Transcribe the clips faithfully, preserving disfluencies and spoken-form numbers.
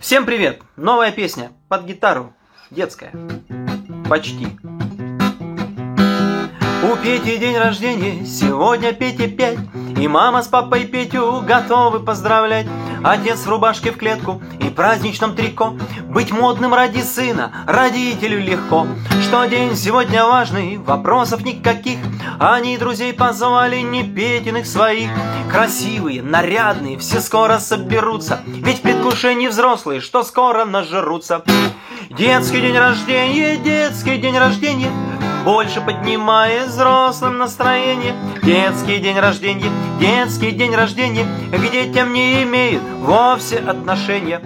Всем привет! Новая песня под гитару, детская, почти. У Пети день рождения, сегодня Пете пять, и мама с папой Петю готовы поздравлять. Отец в рубашке в клетку и праздничном трико, быть модным ради сына родителю легко. Что день сегодня важный, вопросов никаких, они друзей позвали, не Петиных своих. Красивые, нарядные, все скоро соберутся, ведь в предвкушении взрослые, что скоро нажрутся. Детский день рождения, детский день рождения, больше поднимает взрослым настроение. Детский день рождения, детский день рождения, к детям не имеет вовсе отношения.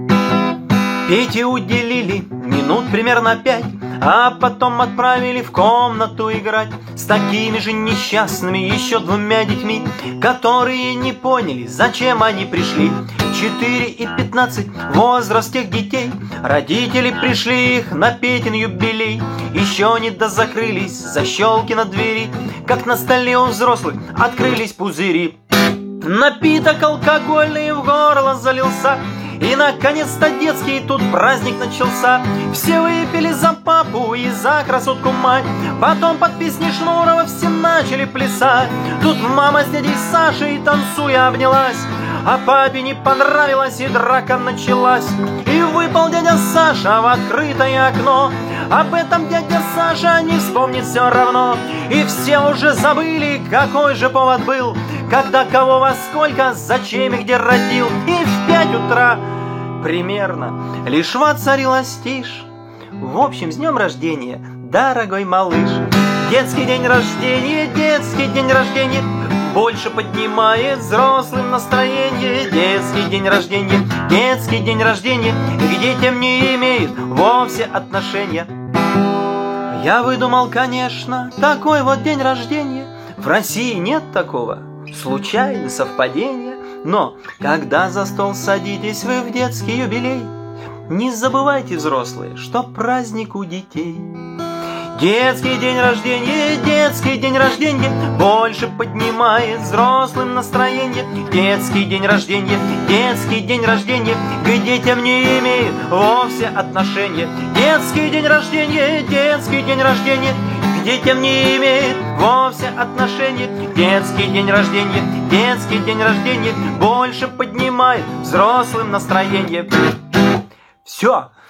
Пете уделили минут примерно пять, а потом отправили в комнату играть с такими же несчастными еще двумя детьми, которые не поняли, зачем они пришли. Четыре и пятнадцать возраст тех детей, родители пришли их на Петин юбилей. Еще не дозакрылись защелки на двери, как на столе у взрослых открылись пузыри. Напиток алкогольный в горло залился, и наконец-то детский тут праздник начался. Все выпили за папу и за красотку мать, потом под песни Шнурова все начали плясать. Тут мама с дядей Сашей танцуя обнялась, а папе не понравилось, и драка началась. И выпал дядя Саша в открытое окно, об этом дядя Саша не вспомнит все равно. И все уже забыли, какой же повод был, когда кого во сколько, зачем и где родил. И в пять утра примерно лишь воцарилась тишь. В общем, с днем рождения, дорогой малыш. Детский день рождения, детский день рождения, больше поднимает взрослым настроение. Детский день рождения, детский день рождения, к детям не имеет вовсе отношения. Я выдумал, конечно, такой вот день рождения. В России нет такого, случайное совпадение. Но когда за стол садитесь вы в детский юбилей, не забывайте, взрослые, что праздник у детей. Детский день рождения, детский день рождения, больше поднимает взрослым настроение. Детский день рождения, детский день рождения, к детям не имеет вовсе отношения. Детский день рождения, детский день рождения, к детям не имеет вовсе отношения. Детский день рождения, детский день рождения, больше поднимает взрослым настроение. Все.